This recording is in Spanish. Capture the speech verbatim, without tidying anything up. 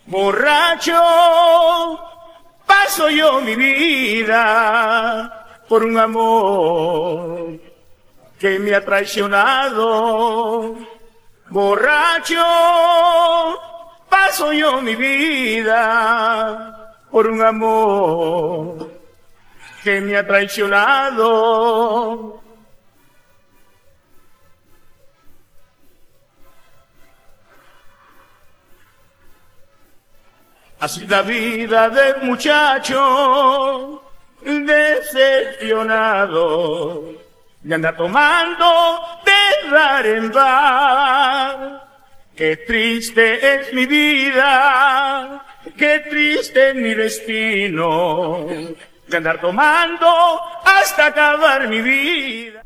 Borracho, paso yo mi vida por un amor que me ha traicionado. Borracho, paso yo mi vida por un amor que me ha traicionado. Así la vida del muchacho decepcionado, y anda tomando de bar en bar. Qué triste es mi vida, qué triste es mi destino, de andar tomando hasta acabar mi vida.